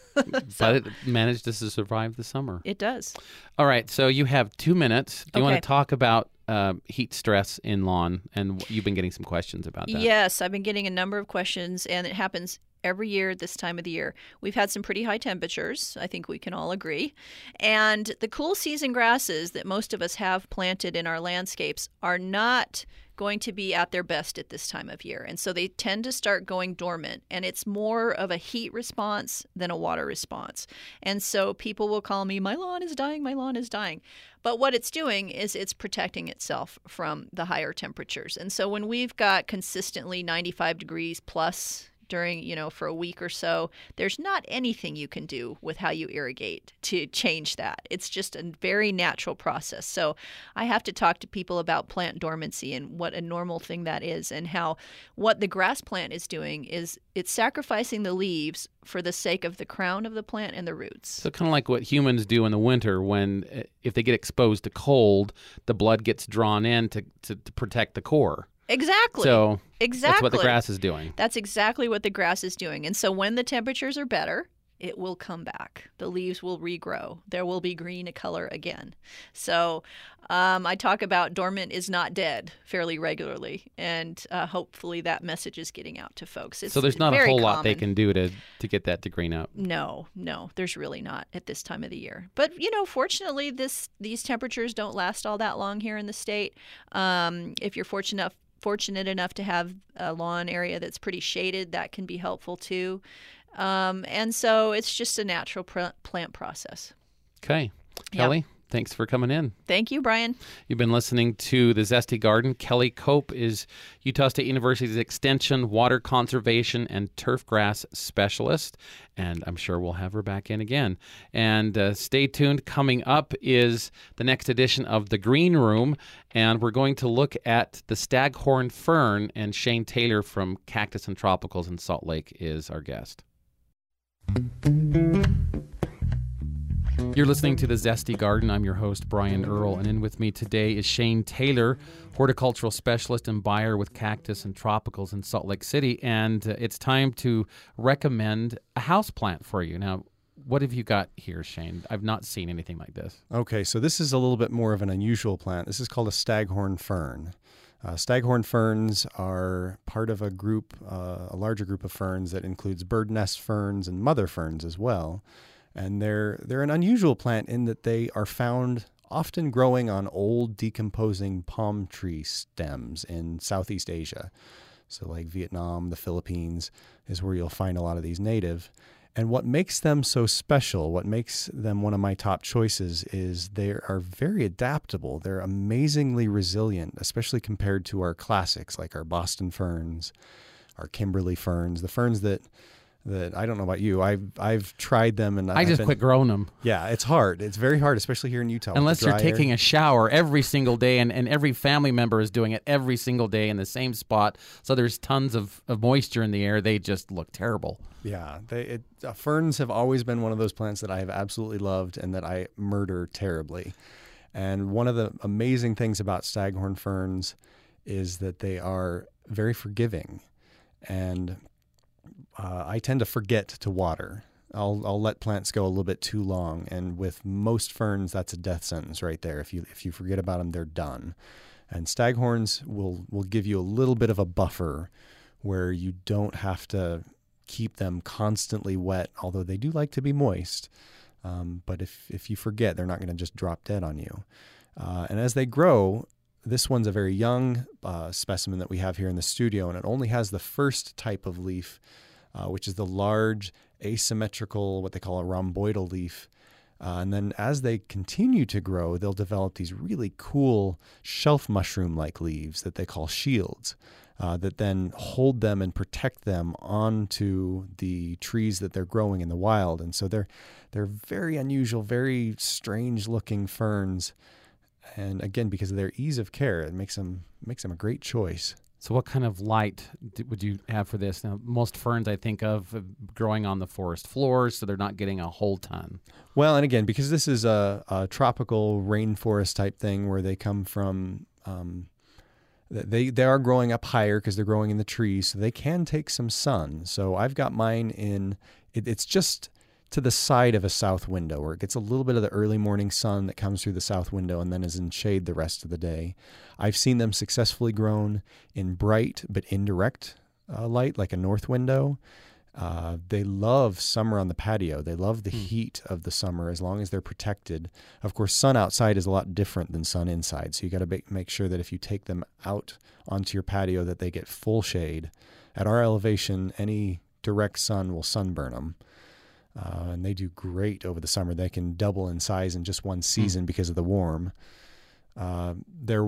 But it managed to survive the summer. It does. All right, so you have two minutes. Do you want Okay. to talk about uh, heat stress in lawn, and you've been getting some questions about that. Yes, I've been getting a number of questions, and it happens every year at this time of the year. We've had some pretty high temperatures, I think we can all agree. And the cool season grasses that most of us have planted in our landscapes are not going to be at their best at this time of year. And so they tend to start going dormant, and it's more of a heat response than a water response. And so people will call me, my lawn is dying, my lawn is dying. But what it's doing is it's protecting itself from the higher temperatures. And so when we've got consistently ninety-five degrees plus during, you know, for a week or so, there's not anything you can do with how you irrigate to change that. It's just a very natural process. So I have to talk to people about plant dormancy and what a normal thing that is, and how what the grass plant is doing is it's sacrificing the leaves for the sake of the crown of the plant and the roots. So kind of like what humans do in the winter when, uh, if they get exposed to cold, the blood gets drawn in to, to, to protect the core. Exactly. So exactly. That's what the grass is doing. That's exactly what the grass is doing. And so when the temperatures are better, it will come back. The leaves will regrow. There will be green color again. So um, I talk about dormant is not dead fairly regularly, and uh, hopefully that message is getting out to folks. It's so there's not a very whole common. lot they can do to, to get that to green up. No, no, there's really not at this time of the year. But, you know, fortunately, this these temperatures don't last all that long here in the state. Um, if you're fortunate enough, fortunate enough to have a lawn area that's pretty shaded, that can be helpful too. Um, and so it's just a natural pr- plant process. Okay. Kelly, yep. Thanks for coming in. Thank you, Brian. You've been listening to The Zesty Garden. Kelly Cope is Utah State University's Extension, Water Conservation, and Turf Grass Specialist, and I'm sure we'll have her back in again. And uh, stay tuned. Coming up is the next edition of The Green Room, and we're going to look at the staghorn fern, and Shane Taylor from Cactus and Tropicals in Salt Lake is our guest. You're listening to The Zesty Garden. I'm your host, Brian Earl, and in with me today is Shane Taylor, horticultural specialist and buyer with Cactus and Tropicals in Salt Lake City, and uh, it's time to recommend a house plant for you. Now, what have you got here, Shane? I've not seen anything like this. Okay, so this is a little bit more of an unusual plant. This is called a staghorn fern. Uh, staghorn ferns are part of a group, uh, a larger group of ferns that includes bird nest ferns and mother ferns as well. And they're they're an unusual plant in that they are found often growing on old decomposing palm tree stems in Southeast Asia. So like Vietnam, the Philippines is where you'll find a lot of these native. And what makes them so special, what makes them one of my top choices, is they are very adaptable. They're amazingly resilient, especially compared to our classics like our Boston ferns, our Kimberly ferns, the ferns that that I don't know about you. I've I've tried them and I I've just been, quit growing them. Yeah, it's hard. It's very hard, especially here in Utah. Unless you're taking a shower every single day, and, and every family member is doing it every single day in the same spot. So there's tons of, of moisture in the air. They just look terrible. Yeah, they it, uh, ferns have always been one of those plants that I have absolutely loved and that I murder terribly. And one of the amazing things about staghorn ferns is that they are very forgiving, and Uh, I tend to forget to water. I'll I'll let plants go a little bit too long, and with most ferns, that's a death sentence right there. If you if you forget about them, they're done. And staghorns will will give you a little bit of a buffer where you don't have to keep them constantly wet, although they do like to be moist. Um, but if if you forget, they're not going to just drop dead on you. Uh, and as they grow, this one's a very young uh, specimen that we have here in the studio, and it only has the first type of leaf, Uh, which is the large asymmetrical, what they call a rhomboidal leaf. Uh, and then as they continue to grow, they'll develop these really cool shelf mushroom-like leaves that they call shields uh, that then hold them and protect them onto the trees that they're growing in the wild. And so they're they're very unusual, very strange-looking ferns. And again, because of their ease of care, it makes them makes them a great choice. So what kind of light would you have for this? Now, most ferns I think of growing on the forest floors, so they're not getting a whole ton. Well, and again, because this is a, a tropical rainforest type thing where they come from, um, they they are growing up higher because they're growing in the trees, so they can take some sun. So I've got mine in, it, it's just to the side of a south window, where it gets a little bit of the early morning sun that comes through the south window and then is in shade the rest of the day. I've seen them successfully grown in bright but indirect uh, light, like a north window. Uh, they love summer on the patio. They love the mm. heat of the summer as long as they're protected. Of course, sun outside is a lot different than sun inside, so you got to make, make sure that if you take them out onto your patio that they get full shade. At our elevation, any direct sun will sunburn them. Uh, and they do great over the summer. They can double in size in just one season mm. because of the warm. Uh, they're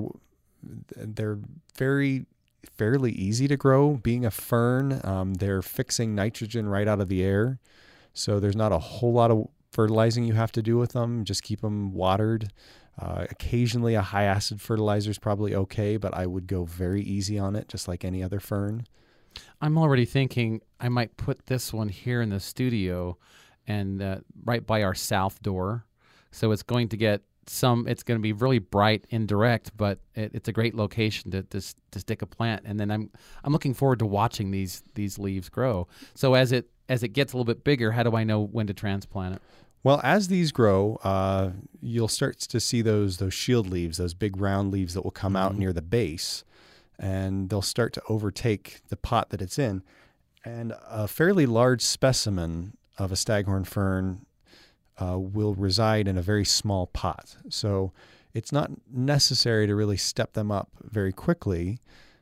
they're very fairly easy to grow. Being a fern, um, they're fixing nitrogen right out of the air, so there's not a whole lot of fertilizing you have to do with them. Just keep them watered. Uh, occasionally, a high acid fertilizer is probably okay, but I would go very easy on it, just like any other fern. I'm already thinking I might put this one here in the studio and uh, right by our south door. So it's going to get some, it's going to be really bright indirect, but it, it's a great location to, to to stick a plant. And then I'm I'm looking forward to watching these these leaves grow. So as it as it gets a little bit bigger, how do I know when to transplant it? Well, as these grow, uh, you'll start to see those those shield leaves, those big round leaves that will come mm-hmm. out near the base. And they'll start to overtake the pot that it's in. And a fairly large specimen of a staghorn fern uh, will reside in a very small pot. So it's not necessary to really step them up very quickly.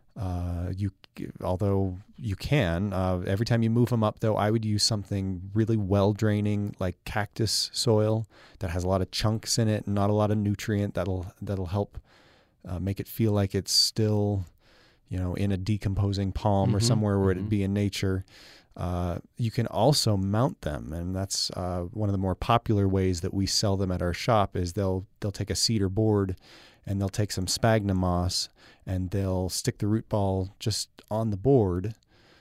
Uh, you, although you can. Uh, every time you move them up, though, I would use something really well-draining, like cactus soil that has a lot of chunks in it and not a lot of nutrient. That'll that'll help uh, make it feel like it's still, you know, in a decomposing palm mm-hmm, or somewhere where mm-hmm. it'd be in nature. Uh, you can also mount them, and that's uh, one of the more popular ways that we sell them at our shop. Is they'll they'll take a cedar board, and they'll take some sphagnum moss, and they'll stick the root ball just on the board,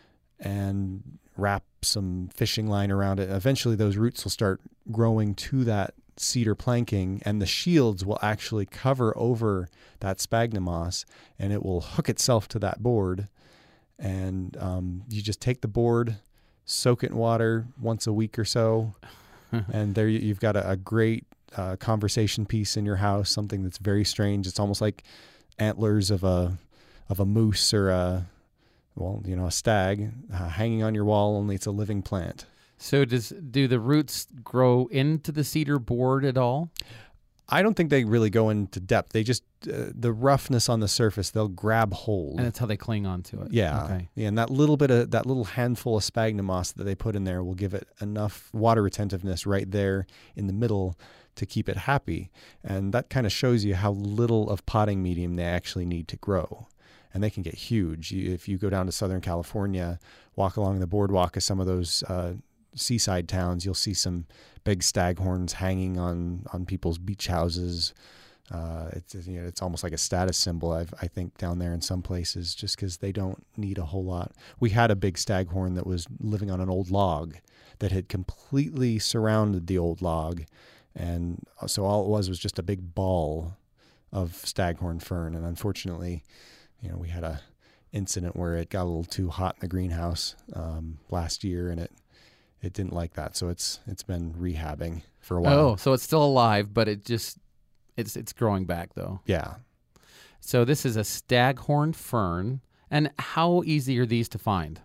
and wrap some fishing line around it. Eventually, those roots will start growing to that cedar planking, and the shields will actually cover over that sphagnum moss, and it will hook itself to that board. And um, you just take the board, soak it in water once a week or so, and there you, you've got a, a great uh, conversation piece in your house. Something that's very strange. It's almost like antlers of a of a moose or a well, you know, a stag uh, hanging on your wall. Only it's a living plant. So does do the roots grow into the cedar board at all? I don't think they really go into depth. They just, uh, the roughness on the surface, they'll grab hold. And that's how they cling onto it. Yeah. Okay. Yeah, and that little bit of, that little handful of sphagnum moss that they put in there will give it enough water retentiveness right there in the middle to keep it happy. And that kind of shows you how little of potting medium they actually need to grow. And they can get huge. You, if you go down to Southern California, walk along the boardwalk of some of those uh, seaside towns, you'll see some big staghorns hanging on, on people's beach houses. Uh, it's you know it's almost like a status symbol. I've, I think down there in some places, just because they don't need a whole lot. We had a big staghorn that was living on an old log that had completely surrounded the old log, and so all it was was just a big ball of staghorn fern. And unfortunately, you know, we had a incident where it got a little too hot in the greenhouse um, last year, and it. It didn't like that, so it's it's been rehabbing for a while. Oh, so it's still alive, but it just it's it's growing back though. Yeah. So this is a staghorn fern, and how easy are these to find?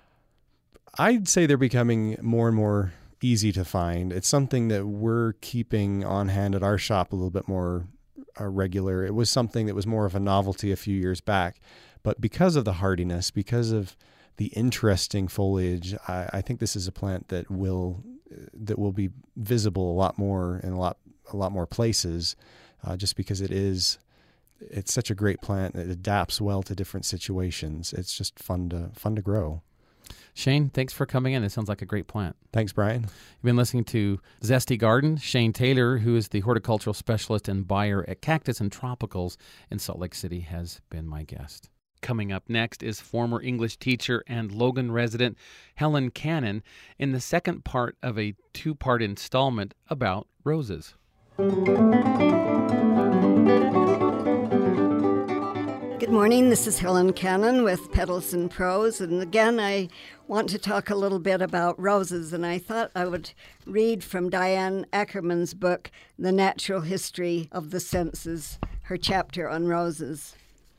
I'd say they're becoming more and more easy to find. It's something that we're keeping on hand at our shop a little bit more uh, regular. It was something that was more of a novelty a few years back, but because of the hardiness, because of the interesting foliage, I, I think this is a plant that will that will be visible a lot more in a lot a lot more places, uh, just because it is it's such a great plant. It adapts well to different situations. It's just fun to fun to grow. Shane, thanks for coming in. It sounds like a great plant. Thanks, Brian. You've been listening to Zesty Garden. Shane Taylor, who is the horticultural specialist and buyer at Cactus and Tropicals in Salt Lake City, has been my guest. Coming up next is former English teacher and Logan resident Helen Cannon in the second part of a two-part installment about roses. Good morning, this is Helen Cannon with Petals and Prose, and again I want to talk a little bit about roses, and I thought I would read from Diane Ackerman's book, The Natural History of the Senses, her chapter on roses.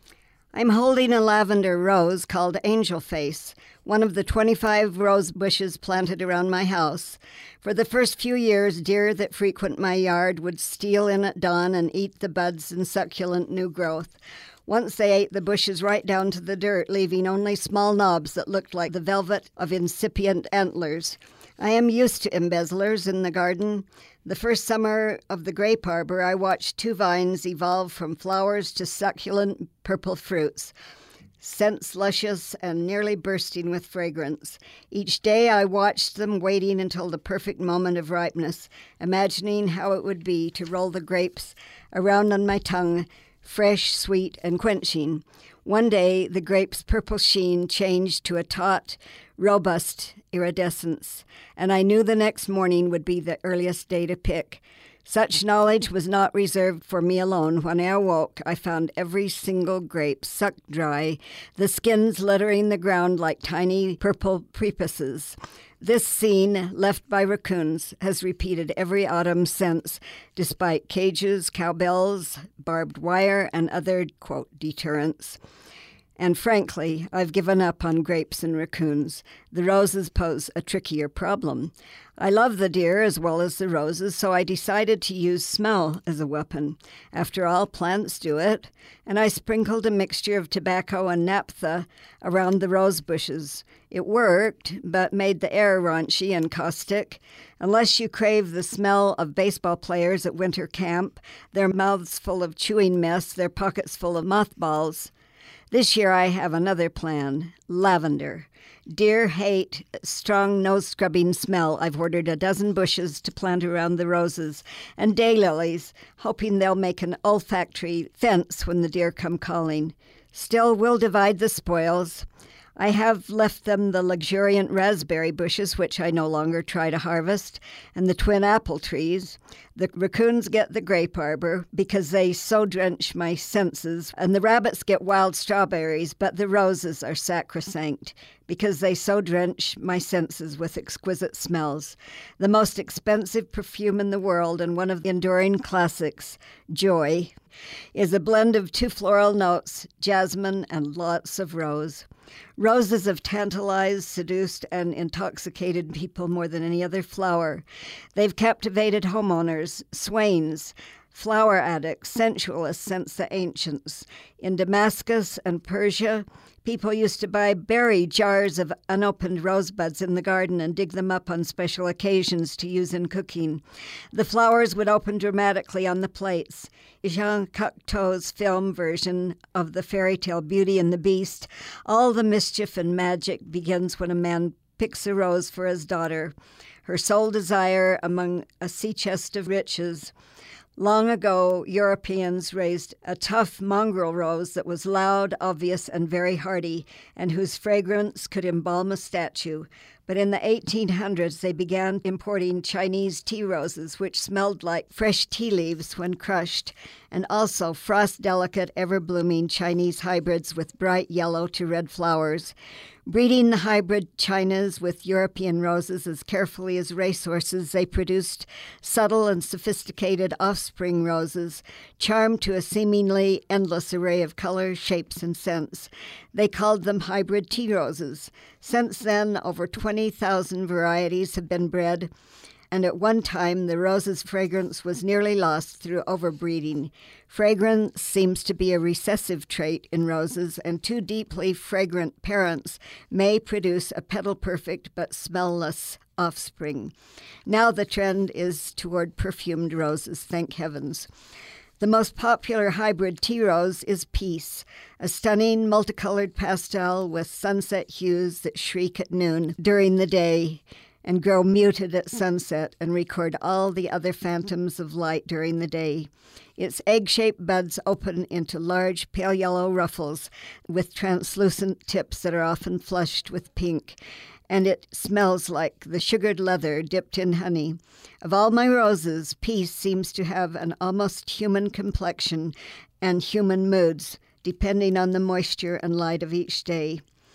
I'm holding a lavender rose called Angel Face, one of the twenty-five rose bushes planted around my house. For the first few years, deer that frequent my yard would steal in at dawn and eat the buds and succulent new growth. Once they ate the bushes right down to the dirt, leaving only small knobs that looked like the velvet of incipient antlers. I am used to embezzlers in the garden. The first summer of the grape arbor, I watched two vines evolve from flowers to succulent purple fruits, scents luscious and nearly bursting with fragrance. Each day I watched them, waiting until the perfect moment of ripeness, imagining how it would be to roll the grapes around on my tongue, fresh, sweet, and quenching. One day, the grape's purple sheen changed to a taut, robust iridescence, and I knew the next morning would be the earliest day to pick. Such knowledge was not reserved for me alone. When I awoke, I found every single grape sucked dry, the skins littering the ground like tiny purple prepuces. This scene, left by raccoons, has repeated every autumn since, despite cages, cowbells, barbed wire, and other, quote, deterrents. And frankly, I've given up on grapes and raccoons. The roses pose a trickier problem. I love the deer as well as the roses, so I decided to use smell as a weapon. After all, plants do it. And I sprinkled a mixture of tobacco and naphtha around the rose bushes. It worked, but made the air raunchy and caustic. Unless you crave the smell of baseball players at winter camp, their mouths full of chewing mess, their pockets full of mothballs. This year I have another plan, lavender. Deer hate strong nose-scrubbing smell. I've ordered a dozen bushes to plant around the roses, and daylilies, hoping they'll make an olfactory fence when the deer come calling. Still, we'll divide the spoils. I have left them the luxuriant raspberry bushes, which I no longer try to harvest, and the twin apple trees. The raccoons get the grape arbor because they so drench my senses, and the rabbits get wild strawberries, but the roses are sacrosanct because they so drench my senses with exquisite smells. The most expensive perfume in the world, and one of the enduring classics, Joy, is a blend of two floral notes, jasmine and lots of rose. Roses have tantalized, seduced, and intoxicated people more than any other flower. They've captivated homeowners, swains, flower addicts, sensualists since the ancients. In Damascus and Persia, people used to buy berry jars of unopened rosebuds in the garden and dig them up on special occasions to use in cooking. The flowers would open dramatically on the plates. Jean Cocteau's film version of the fairy tale Beauty and the Beast, all the mischief and magic begins when a man picks a rose for his daughter, her sole desire among a sea chest of riches. Long ago, Europeans raised a tough mongrel rose that was loud, obvious, and very hardy, and whose fragrance could embalm a statue. But in the eighteen hundreds, they began importing Chinese tea roses, which smelled like fresh tea leaves when crushed, and also frost-delicate, ever-blooming Chinese hybrids with bright yellow to red flowers. Breeding the hybrid Chinas with European roses as carefully as racehorses, they produced subtle and sophisticated offspring roses, charmed to a seemingly endless array of colors, shapes, and scents. They called them hybrid tea roses. Since then, over twenty thousand varieties have been bred, and at one time the rose's fragrance was nearly lost through overbreeding. Fragrance seems to be a recessive trait in roses, and two deeply fragrant parents may produce a petal-perfect but smell-less offspring. Now the trend is toward perfumed roses, thank heavens. The most popular hybrid tea rose is Peace, a stunning multicolored pastel with sunset hues that shriek at noon during the day and grow muted at sunset and record all the other phantoms of light during the day. Its egg-shaped buds open into large pale yellow ruffles with translucent tips that are often flushed with pink, and it smells like the sugared leather dipped in honey. Of all my roses, Peace seems to have an almost human complexion and human moods, depending on the moisture and light of each day.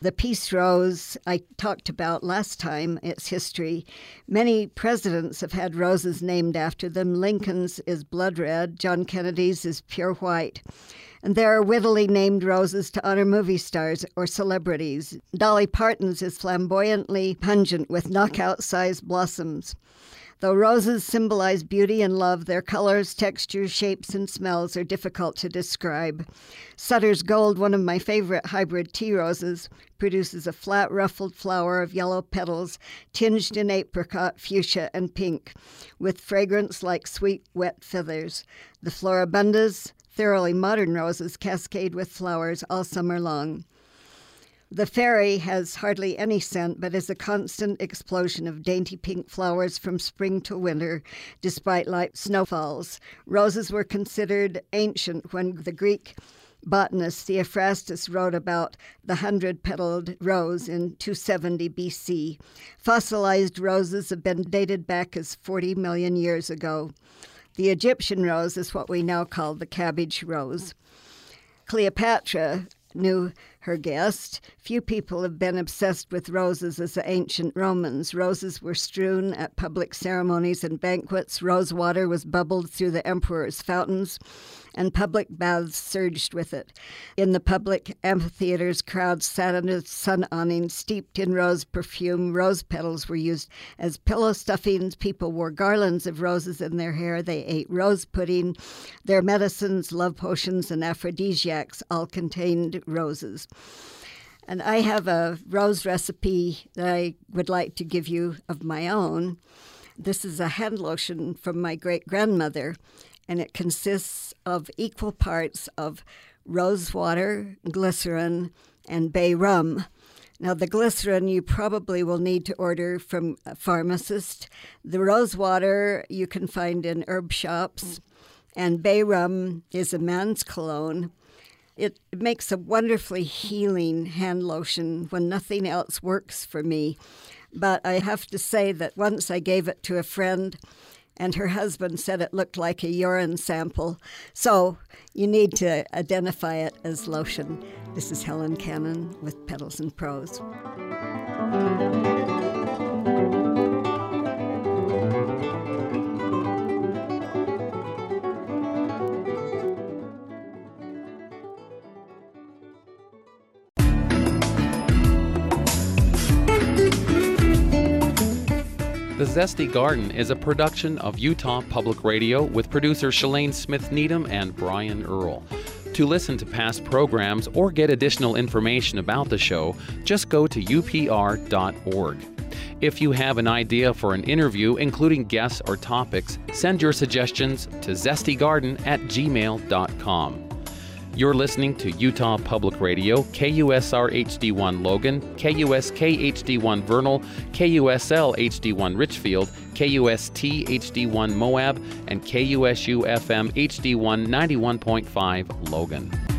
The peace rose I talked about last time, its history. Many presidents have had roses named after them. Lincoln's is blood red, John Kennedy's is pure white. And there are wittily named roses to honor movie stars or celebrities. Dolly Parton's is flamboyantly pungent with knockout-sized blossoms. Though roses symbolize beauty and love, their colors, textures, shapes, and smells are difficult to describe. Sutter's Gold, one of my favorite hybrid tea roses, produces a flat, ruffled flower of yellow petals tinged in apricot, fuchsia, and pink, with fragrance like sweet, wet feathers. The Floribundas, thoroughly modern roses, cascade with flowers all summer long. The Fairy has hardly any scent, but is a constant explosion of dainty pink flowers from spring to winter, despite light snowfalls. Roses were considered ancient when the Greek botanist Theophrastus wrote about the hundred-petaled rose in two seventy B C. Fossilized roses have been dated back as forty million years ago. The Egyptian rose is what we now call the cabbage rose. Cleopatra knew her guest. Few people have been obsessed with roses as the ancient Romans. Roses were strewn at public ceremonies and banquets. Rose water was bubbled through the emperor's fountains, and public baths surged with it. In the public amphitheaters, crowds sat under sun awnings steeped in rose perfume. Rose petals were used as pillow stuffings. People wore garlands of roses in their hair. They ate rose pudding. Their medicines, love potions, and aphrodisiacs all contained roses. And I have a rose recipe that I would like to give you of my own. This is a hand lotion from my great-grandmother, and it consists of equal parts of rose water, glycerin, and bay rum. Now, the glycerin you probably will need to order from a pharmacist. The rose water you can find in herb shops, and bay rum is a man's cologne. It makes a wonderfully healing hand lotion when nothing else works for me. But I have to say that once I gave it to a friend, and her husband said it looked like a urine sample. So you need to identify it as lotion. This is Helen Cannon with Petals and Prose. The Zesty Garden is a production of Utah Public Radio with producer Shalane Smith Needham and Brian Earl. To listen to past programs or get additional information about the show, just go to U P R dot org. If you have an idea for an interview, including guests or topics, send your suggestions to zestygarden at gmail dot com. You're listening to Utah Public Radio, K U S R H D one Logan, K U S K H D one Vernal, K U S L H D one Richfield, K U S T H D one Moab, and K U S U F M H D one ninety-one point five Logan.